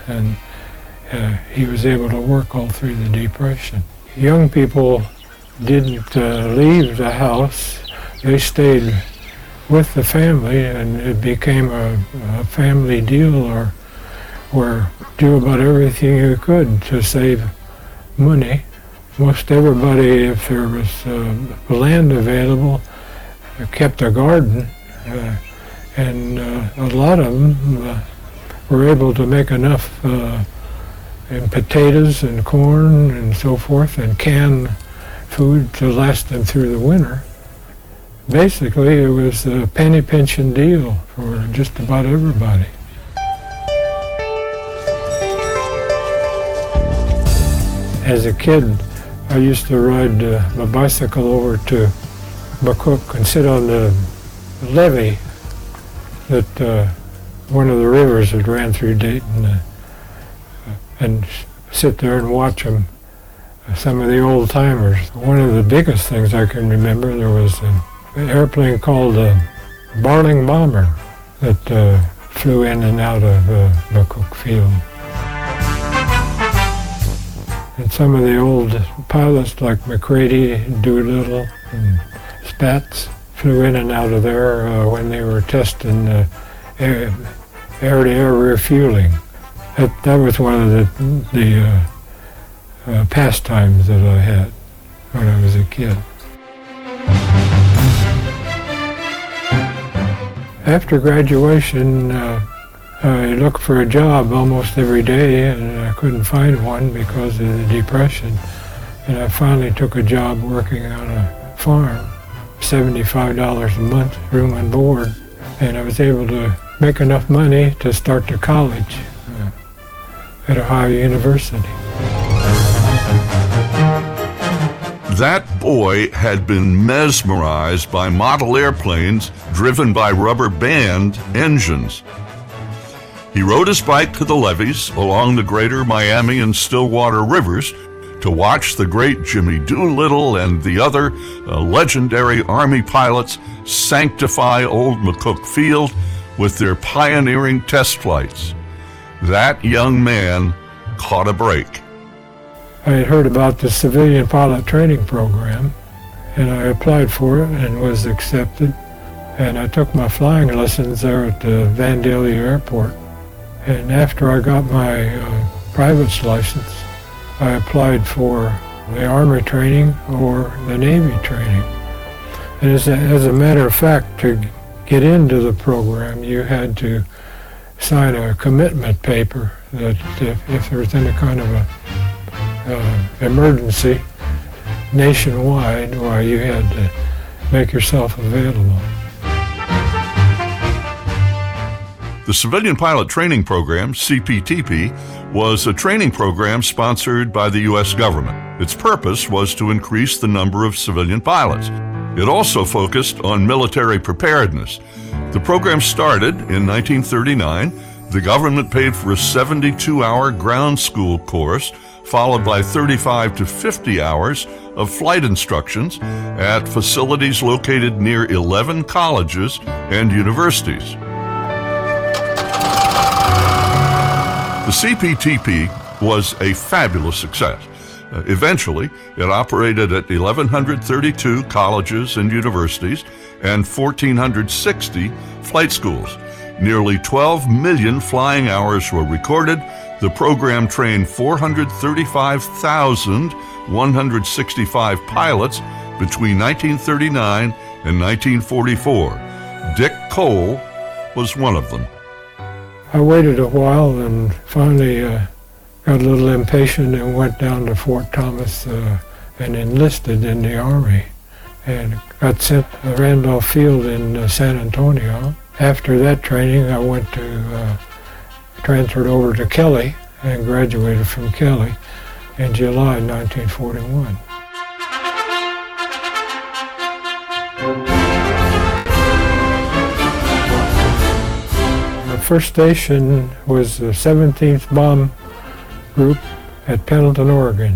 and he was able to work all through the Depression. Young people didn't leave the house. They stayed with the family, and it became a family deal, or do about everything you could to save money. Most everybody, if there was land available, kept a garden, and a lot of them were able to make enough in potatoes and corn and so forth, and canned food to last them through the winter. Basically, it was a penny pinching deal for just about everybody. As a kid, I used to ride my bicycle over to McCook and sit on the levee that one of the rivers that ran through Dayton, and sit there and watch them, some of the old timers. One of the biggest things I can remember, there was an airplane called the Barling Bomber that flew in and out of McCook Field. And some of the old pilots like McCready, Doolittle, and Spatz flew in and out of there when they were testing air-to-air refueling. That was one of the pastimes that I had when I was a kid. After graduation, I looked for a job almost every day, and I couldn't find one because of the Depression. And I finally took a job working on a farm, $75 a month, room and board. And I was able to make enough money to start to college at Ohio University. That boy had been mesmerized by model airplanes driven by rubber band engines. He rode his bike to the levees along the greater Miami and Stillwater rivers to watch the great Jimmy Doolittle and the other legendary Army pilots sanctify old McCook Field with their pioneering test flights. That young man caught a break. I had heard about the civilian pilot training program, and I applied for it and was accepted. And I took my flying lessons there at the Vandalia Airport. And after I got my private license, I applied for the Army training or the Navy training. And as a matter of fact, to get into the program, you had to sign a commitment paper that if there was any kind of a emergency nationwide, why you had to make yourself available. The Civilian Pilot Training Program, CPTP, was a training program sponsored by the U.S. government. Its purpose was to increase the number of civilian pilots. It also focused on military preparedness. The program started in 1939. The government paid for a 72-hour ground school course, followed by 35 to 50 hours of flight instructions at facilities located near 11 colleges and universities. The CPTP was a fabulous success. Eventually, it operated at 1,132 colleges and universities and 1,460 flight schools. Nearly 12 million flying hours were recorded. The program trained 435,165 pilots between 1939 and 1944. Dick Cole was one of them. I waited a while and finally got a little impatient and went down to Fort Thomas and enlisted in the Army and got sent to Randolph Field in San Antonio. After that training, I went to transferred over to Kelly and graduated from Kelly in July 1941. The first station was the 17th Bomb Group at Pendleton, Oregon.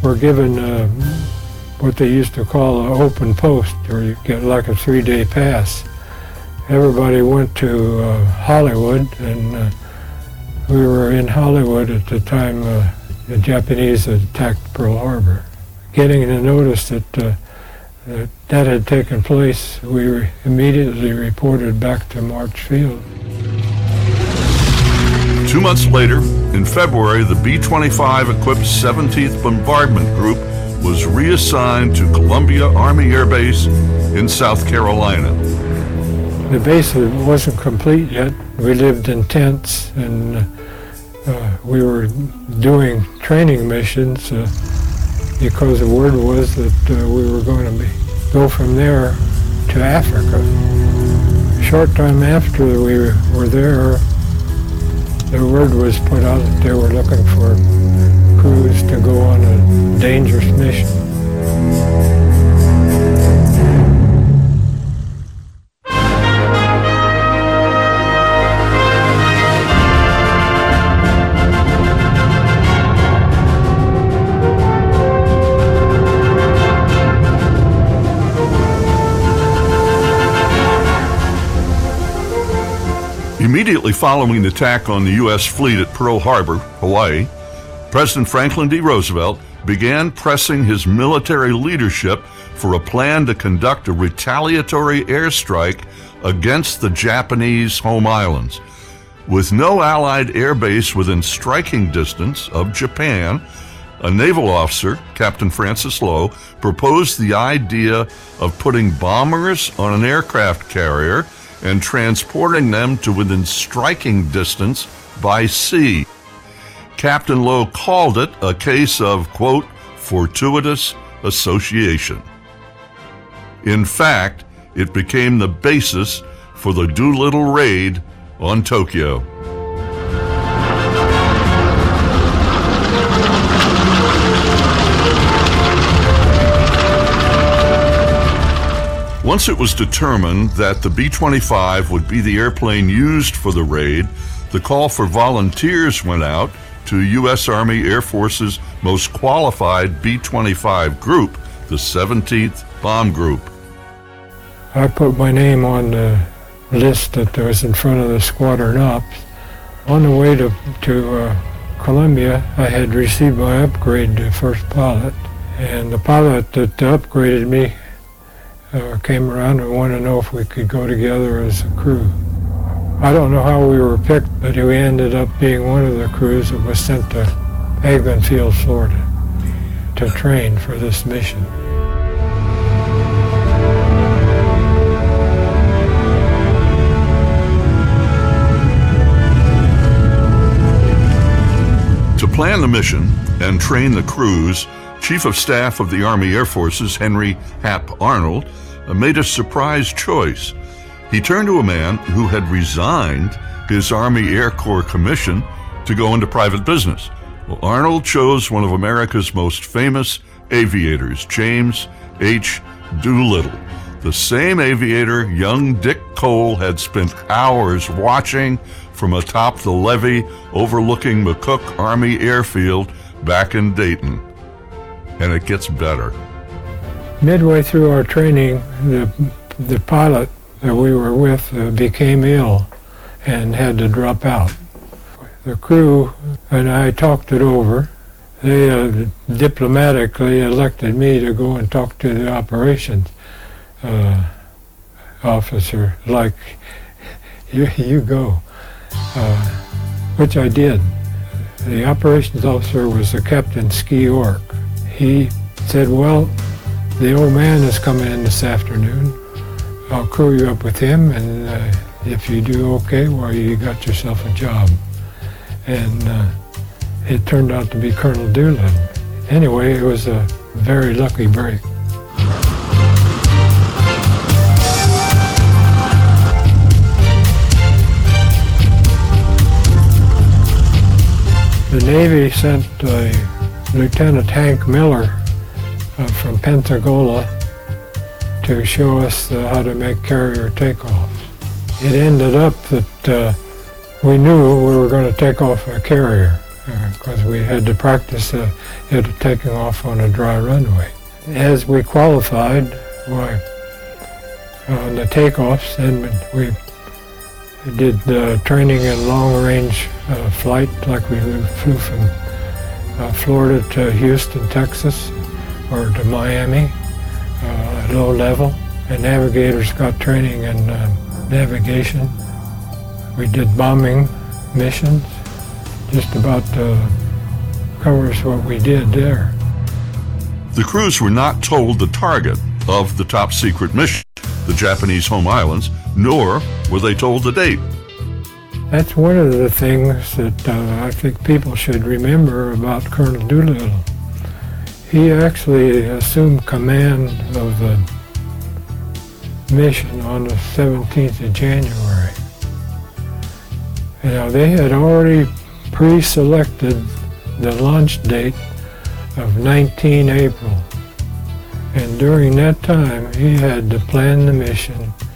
were given what they used to call an open post, or you get like a 3-day pass. Everybody went to Hollywood, and we were in Hollywood at the time the Japanese had attacked Pearl Harbor. Getting the notice that that had taken place, we immediately reported back to March Field. 2 months later, in February, the B-25 equipped 17th Bombardment Group was reassigned to Columbia Army Air Base in South Carolina. The base wasn't complete yet. We lived in tents, and we were doing training missions because the word was that we were going to go from there to Africa. A short time after we were there, the word was put out that they were looking for crews to go on a dangerous mission. Immediately following the attack on the U.S. fleet at Pearl Harbor, Hawaii, President Franklin D. Roosevelt began pressing his military leadership for a plan to conduct a retaliatory airstrike against the Japanese home islands. With no Allied air base within striking distance of Japan, a naval officer, Captain Francis Lowe, proposed the idea of putting bombers on an aircraft carrier and transporting them to within striking distance by sea. Captain Lowe called it a case of, quote, fortuitous association. In fact, it became the basis for the Doolittle raid on Tokyo. Once it was determined that the B-25 would be the airplane used for the raid, the call for volunteers went out to U.S. Army Air Force's most qualified B-25 group, the 17th Bomb Group. I put my name on the list that was in front of the squadron ops. On the way to Columbia, I had received my upgrade to first pilot, and the pilot that upgraded me came around and wanted to know if we could go together as a crew. I don't know how we were picked, but we ended up being one of the crews that was sent to Eglin Field, Florida, to train for this mission. To plan the mission and train the crews, Chief of Staff of the Army Air Forces, Henry Hap Arnold, made a surprise choice. He turned to a man who had resigned his Army Air Corps commission to go into private business. Well, Arnold chose one of America's most famous aviators, James H. Doolittle, the same aviator young Dick Cole had spent hours watching from atop the levee overlooking McCook Army Airfield back in Dayton. And it gets better. Midway through our training, the pilot that we were with became ill and had to drop out. The crew and I talked it over. They diplomatically elected me to go and talk to the operations officer, like, you go, which I did. The operations officer was the Captain Ski Ork. He said, well, the old man is coming in this afternoon. I'll crew you up with him, and if you do okay, well, you got yourself a job. And it turned out to be Colonel Doolittle. Anyway, it was a very lucky break. The Navy sent Lieutenant Hank Miller from Pensacola to show us how to make carrier takeoffs. It ended up that we knew we were going to take off a carrier, because we had to practice it taking off on a dry runway. As we qualified, on the takeoffs, then we did training in long-range flight, like we flew from Florida to Houston, Texas, or to Miami, low level. And navigators got training in navigation. We did bombing missions. Just about covers what we did there. The crews were not told the target of the top secret mission, the Japanese home islands, nor were they told the date. That's one of the things that I think people should remember about Colonel Doolittle. He actually assumed command of the mission on the 17th of January. You know, they had already pre-selected the launch date of 19 April. And during that time, he had to plan the mission